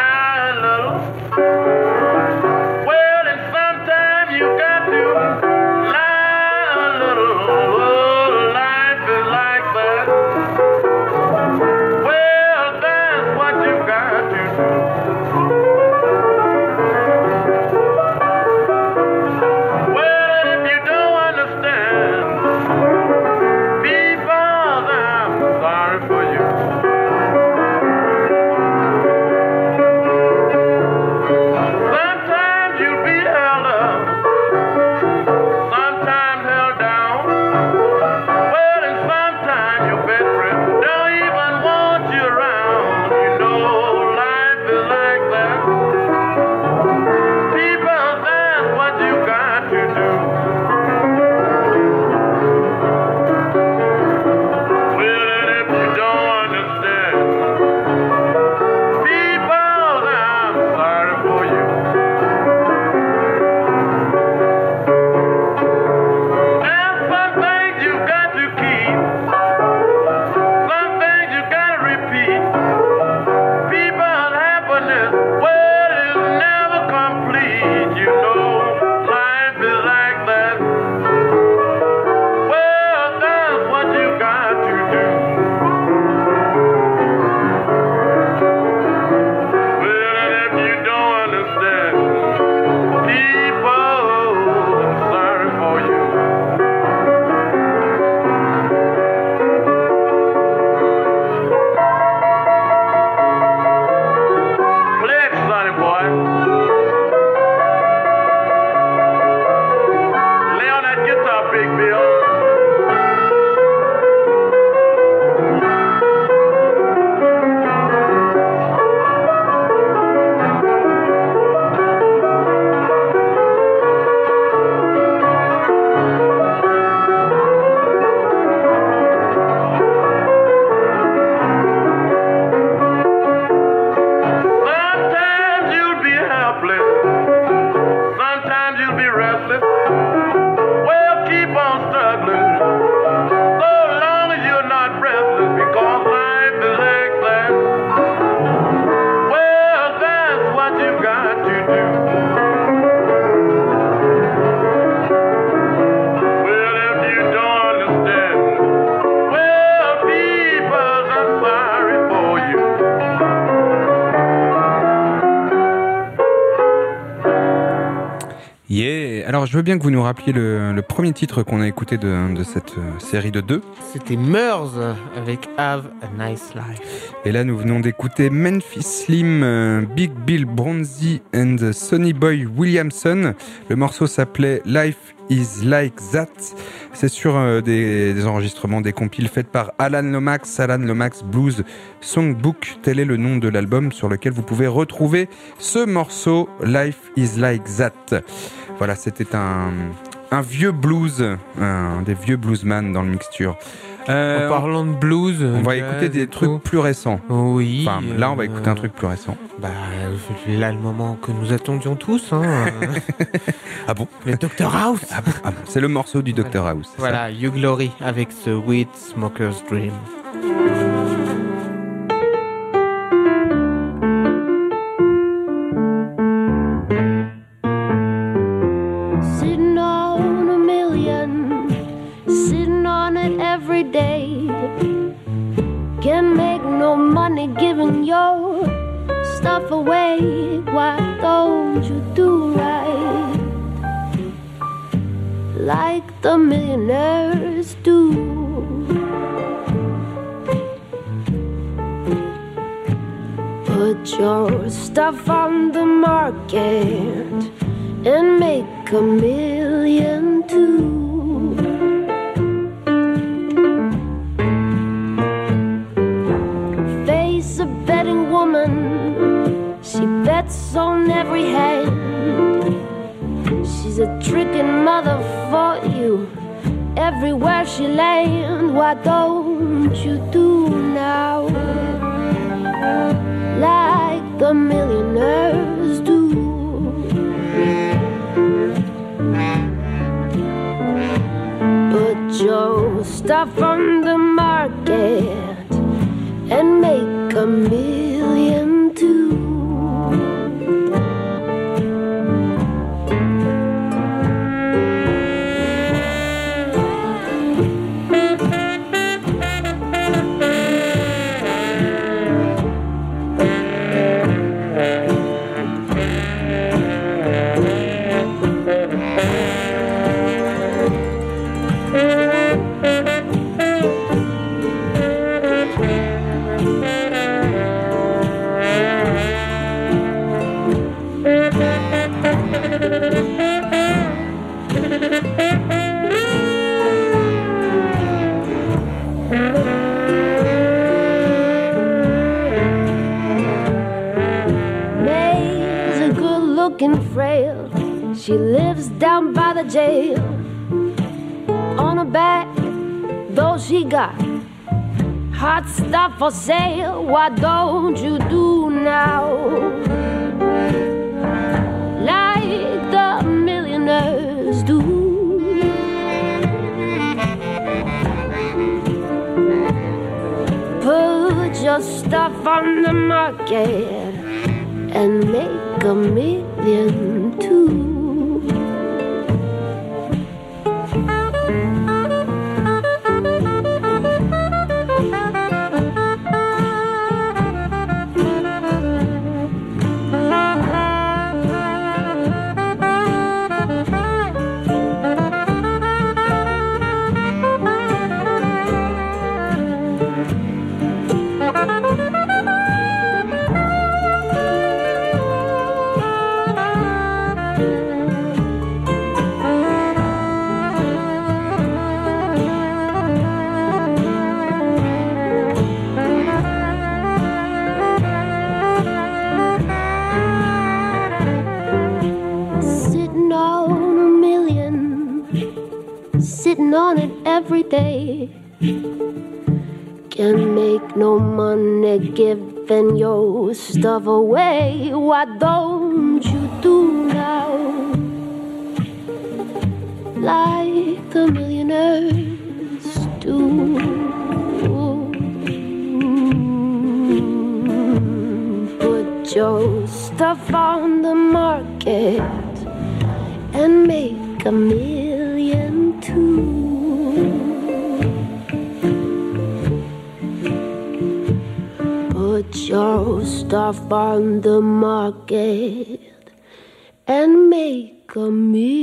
alors je veux bien que vous nous rappeliez le, le premier titre qu'on a écouté de, de cette euh, série de deux. C'était Murs avec Have a Nice Life. Et là nous venons d'écouter Memphis Slim, euh, Big Bill Bronzy and Sonny Boy Williamson. Le morceau s'appelait Life is Like That. C'est sur euh, des, des enregistrements, des compiles faites par Alan Lomax, Alan Lomax Blues Songbook. Tel est le nom de l'album sur lequel vous pouvez retrouver ce morceau Life is Like That. Voilà, c'était un, un vieux blues, un des vieux bluesman dans le mixture. Euh, en parlant de blues, on va écouter des trucs tout. plus récents. Oui. Enfin, là, on va écouter un truc plus récent. Bah, là, le moment que nous attendions tous. Hein. Ah bon? Le docteur House. Ah bon, ah bon. C'est le morceau du docteur House. Voilà, ça. You Glory avec ce Weed Smoker's Dream. Can make no money giving your stuff away. Why don't you do right like the millionaires do? Put your stuff on the market and make a million too. A betting woman, she bets on every hand. She's a tricking mother for you everywhere she lands. Why don't you do now like the millionaires do? Put your stuff on the market and make a million too. Frail, she lives down by the jail. On her back, though she got hot stuff for sale. Why don't you do now like the millionaires do? Put your stuff on the market and make a million too. On it every day. Can make no money giving your stuff away. Why don't you do now like the millionaires do? Put your stuff on the market and make a million too. Put your stuff on the market and make a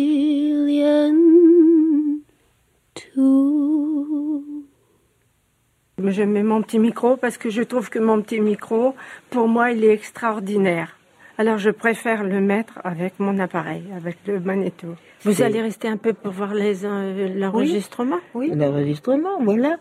million too. Je mets mon petit micro parce que je trouve que mon petit micro, pour moi, il est extraordinaire. Alors je préfère le mettre avec mon appareil, avec le magnéto. Vous C'est... allez rester un peu pour voir les, euh, l'enregistrement, oui, oui. L'enregistrement, voilà.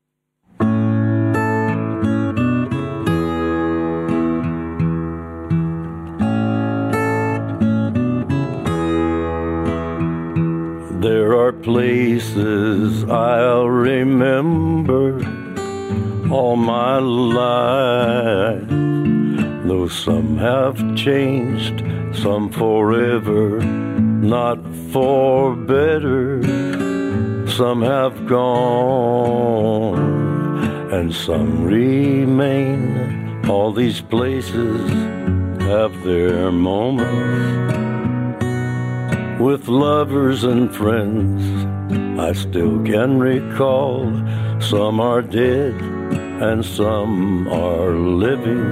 There are places I'll remember all my life, though some have changed, some forever, not for better. Some have gone, and some remain. All these places have their moments. With lovers and friends, I still can recall. Some are dead and some are living.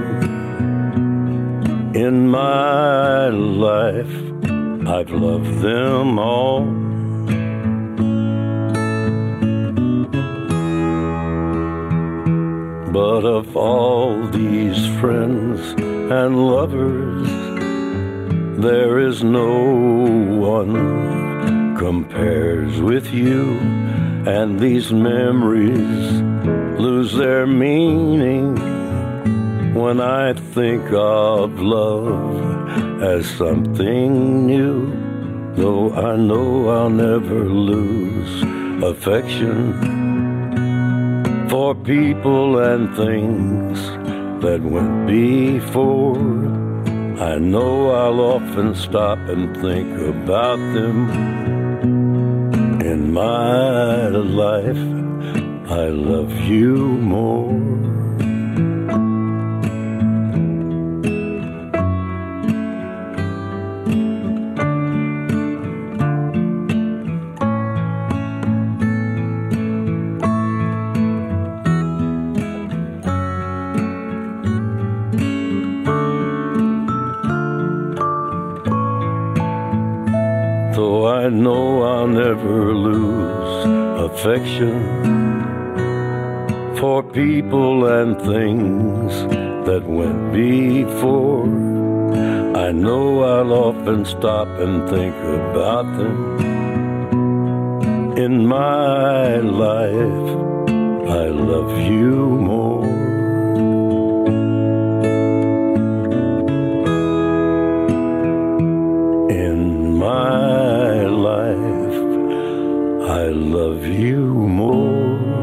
In my life, I've loved them all. But of all these friends and lovers, there is no one compares with you, and these memories lose their meaning when I think of love as something new. Though I know I'll never lose affection for people and things that went before. I know I'll often stop and think about them. In my life, I love you more. I know I'll never lose affection for people and things that went before. I know I'll often stop and think about them. In my life, I love you more. In my life, I love you more.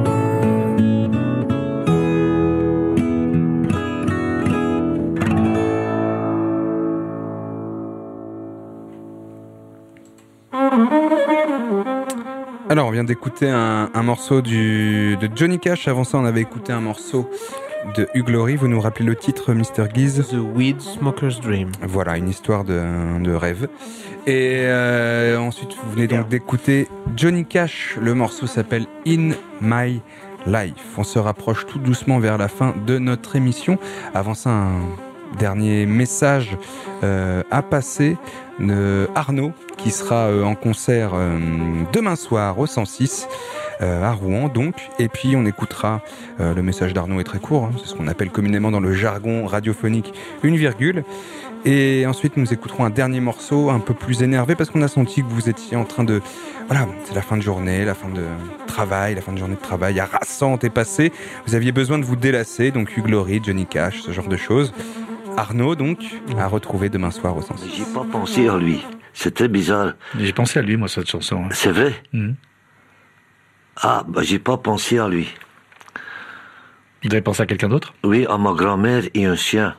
Alors, on vient d'écouter un, un morceau du, de Johnny Cash. Avant ça, on avait écouté un morceau de Hugh Laurie. Vous nous rappelez le titre, mister Giz? The Weed Smoker's Dream. Voilà, une histoire de, de rêve. Et euh, ensuite, vous venez donc d'écouter Johnny Cash. Le morceau s'appelle In My Life. On se rapproche tout doucement vers la fin de notre émission. Avant ça, un dernier message euh, à passer de Arnaud, qui sera euh, en concert euh, demain soir au cent six euh, à Rouen donc, et puis on écoutera euh, le message d'Arnaud est très court, hein, c'est ce qu'on appelle communément dans le jargon radiophonique une virgule, et ensuite nous écouterons un dernier morceau un peu plus énervé parce qu'on a senti que vous étiez en train de, voilà, c'est la fin de journée, la fin de travail, la fin de journée de travail harassante est passée, vous aviez besoin de vous délasser, donc Hugh Laurie, Johnny Cash, ce genre de choses. Arnaud, donc, à retrouver demain soir au cent six. J'ai pas pensé à lui. C'était bizarre. J'ai pensé à lui, moi, cette chanson. Hein. C'est vrai? Mmh. Ah, bah, j'ai pas pensé à lui. Vous avez pensé à quelqu'un d'autre? Oui, à ma grand-mère et un chien.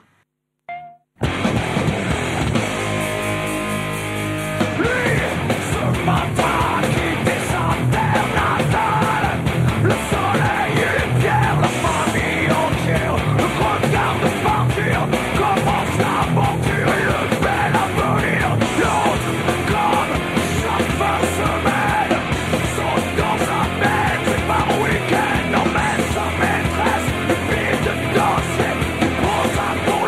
Emmène sa maîtresse, vide de dossier, prends un bon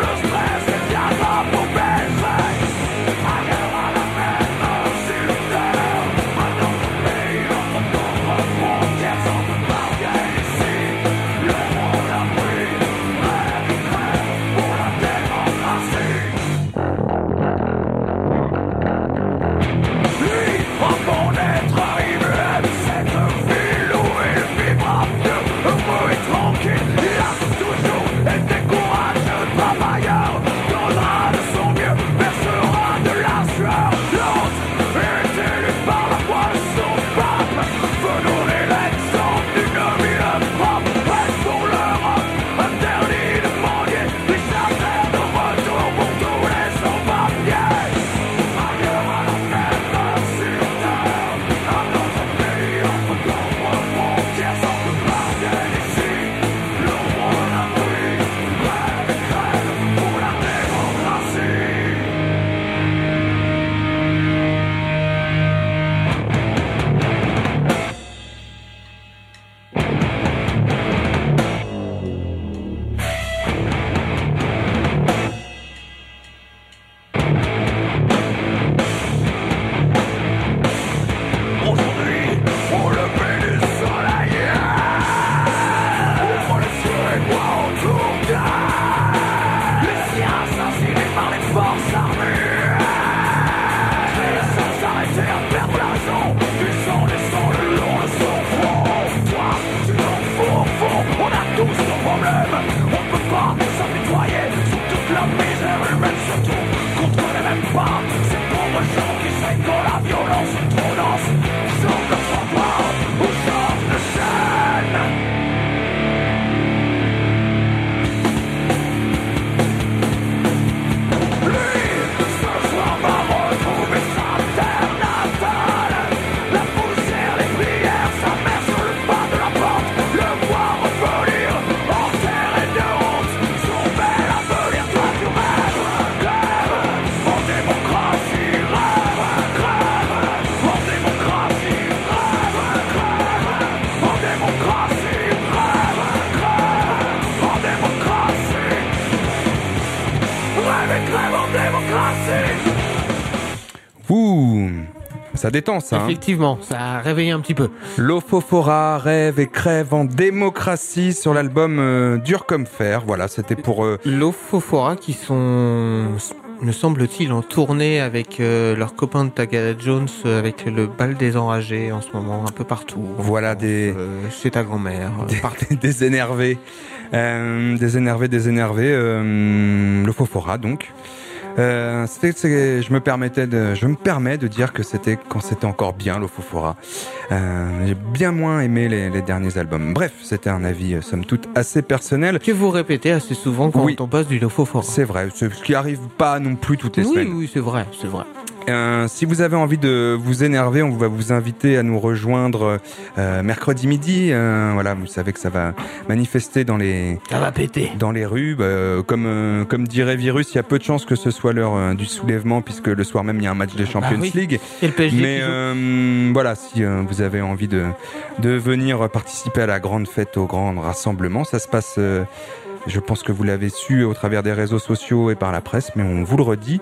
Ça détend, ça. Effectivement, hein. Ça a réveillé un petit peu. Lofofora rêve et crève en démocratie sur l'album euh, Dur comme fer. Voilà, c'était pour... Euh... Lofofora qui sont... me semble-t-il, en tournée avec euh, leurs copains de Tagada Jones, euh, avec le bal des enragés en ce moment, un peu partout. Voilà France, des... Euh, chez ta grand-mère. Des, des énervés. Euh, des énervés, des énervés. Euh, le Fofora, donc. Euh, c'est, c'est, je me permettais de, je me permets de dire que c'était quand c'était encore bien l'Ofofora. Euh, j'ai bien moins aimé les, les derniers albums. Bref, c'était un avis, somme toute, assez personnel. Que vous répétez assez souvent quand oui, on passe du l'Ofofora. C'est vrai, ce qui arrive pas non plus toutes les oui, semaines. Oui, oui, c'est vrai, c'est vrai. Euh, si vous avez envie de vous énerver, on va vous inviter à nous rejoindre euh, mercredi midi. Euh, voilà, vous savez que ça va manifester dans les ça va péter dans les rues. Bah, comme euh, comme dirait Virus, il y a peu de chances que ce soit l'heure euh, du soulèvement puisque le soir même il y a un match de Champions ah oui. League. Et le P S G Mais euh, voilà, si euh, vous avez envie de de venir participer à la grande fête, au grand rassemblement, ça se passe. Euh, Je pense que vous l'avez su au travers des réseaux sociaux et par la presse, mais on vous le redit.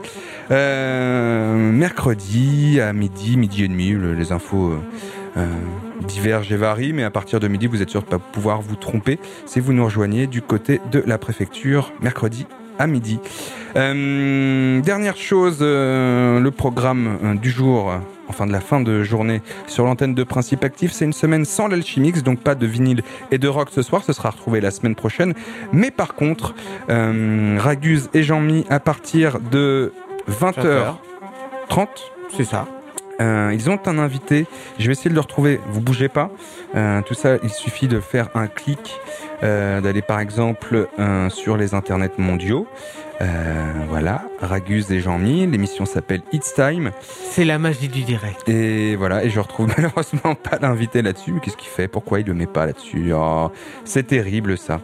Euh, mercredi à midi, midi et demi, le, les infos euh, euh, divergent et varient, mais à partir de midi, vous êtes sûr de ne pas pouvoir vous tromper si vous nous rejoignez du côté de la préfecture, mercredi à midi. Euh, dernière chose, euh, le programme euh, du jour... enfin de la fin de journée sur l'antenne de Principe Actif. C'est une semaine sans l'Alchimix, donc pas de vinyle et de rock ce soir, ce sera retrouvé la semaine prochaine. Mais par contre, euh, Raguse et Jean-Mi à partir de vingt heures trente, c'est ça. Euh, ils ont un invité, je vais essayer de le retrouver, vous bougez pas. Euh, tout ça, il suffit de faire un clic, euh, d'aller par exemple euh, sur les internets mondiaux. Euh, voilà, Raguse et Jean-Mi, l'émission s'appelle It's Time. C'est la magie du direct. Et voilà, et je retrouve malheureusement pas l'invité là-dessus. Mais qu'est-ce qu'il fait? Pourquoi il le met pas là-dessus? Oh, c'est terrible ça.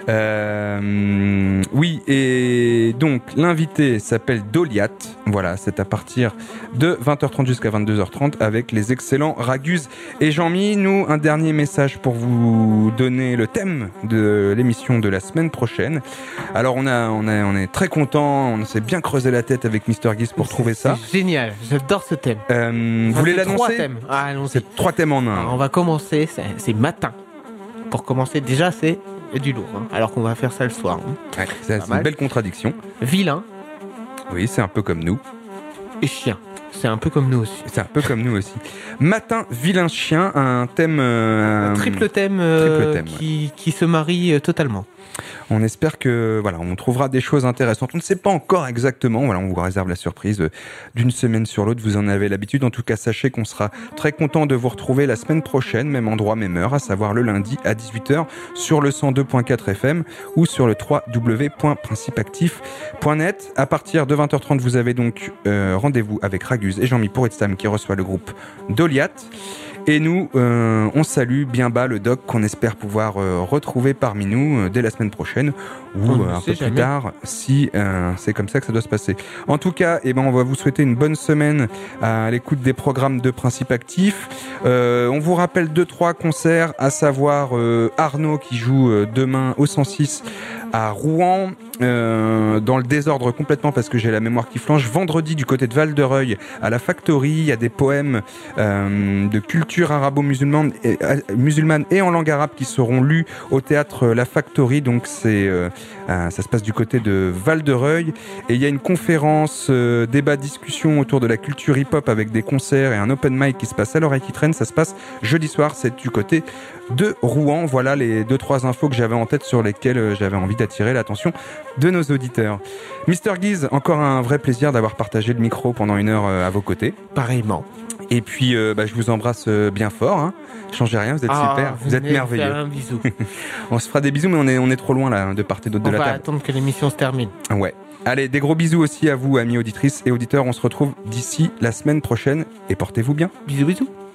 Euh, oui, et donc l'invité s'appelle Doliat. Voilà, c'est à partir de vingt heures trente jusqu'à vingt-deux heures trente avec les excellents Raguse et Jean-Mi. Nous, un dernier message pour vous donner le thème de l'émission de la semaine prochaine. Alors on a, on a, on est très content, on s'est bien creusé la tête avec Mister Giz pour c'est, trouver ça. C'est génial, j'adore ce thème. Euh, vous voulez l'annoncer? Trois thèmes. Ah, allons-y. C'est trois thèmes en un. Alors, on va commencer, c'est, c'est matin. Pour commencer, déjà, c'est du lourd. Hein, alors qu'on va faire ça le soir. Hein. Ouais, c'est, c'est une belle contradiction. Vilain. Oui, c'est un peu comme nous. Et chien. C'est un peu comme nous aussi. C'est un peu comme nous aussi. Matin, vilain chien, un thème... Euh, un triple thème, euh, triple thème qui, ouais. qui se marie euh, totalement. On espère que voilà, on trouvera des choses intéressantes. On ne sait pas encore exactement. Voilà, on vous réserve la surprise d'une semaine sur l'autre. Vous en avez l'habitude. En tout cas, sachez qu'on sera très content de vous retrouver la semaine prochaine, même endroit, même heure, à savoir le lundi à dix-huit heures sur le cent deux point quatre F M ou sur le w w w point principe actif point net. À partir de vingt heures trente, vous avez donc euh, rendez-vous avec Raguse et Jean-Mi pour It's Time qui reçoit le groupe Doliat. Et nous, euh, on salue bien bas le doc qu'on espère pouvoir euh, retrouver parmi nous euh, dès la semaine prochaine ou euh, un peu jamais. plus tard si euh, c'est comme ça que ça doit se passer. En tout cas, eh ben, on va vous souhaiter une bonne semaine à l'écoute des programmes de Principe Actif. Euh, on vous rappelle deux trois concerts, à savoir euh, Arnaud qui joue euh, demain au cent six à Rouen. Euh, dans le désordre complètement parce que j'ai la mémoire qui flanche. Vendredi du côté de Val-de-Reuil à la Factory, il y a des poèmes euh, de culture arabo-musulmane et, euh, musulmane et en langue arabe qui seront lus au théâtre La Factory. Donc c'est euh, euh, ça se passe du côté de Val-de-Reuil et il y a une conférence euh, débat discussion autour de la culture hip-hop avec des concerts et un open mic qui se passe à l'oreille qui traîne. Ça se passe jeudi soir, c'est du côté de Rouen. Voilà les deux trois infos que j'avais en tête sur lesquelles j'avais envie d'attirer l'attention de nos auditeurs. Mister Giz, encore un vrai plaisir d'avoir partagé le micro pendant une heure à vos côtés. Pareillement. Et puis, euh, bah, je vous embrasse bien fort. Hein. Changez rien, vous êtes ah, super, vous êtes merveilleux. Faire un bisou. On se fera des bisous, mais on est, on est trop loin là, de part et d'autre de la table. On va attendre que l'émission se termine. Ouais. Allez, des gros bisous aussi à vous, amis auditrices et auditeurs. On se retrouve d'ici la semaine prochaine et portez-vous bien. Bisous, bisous.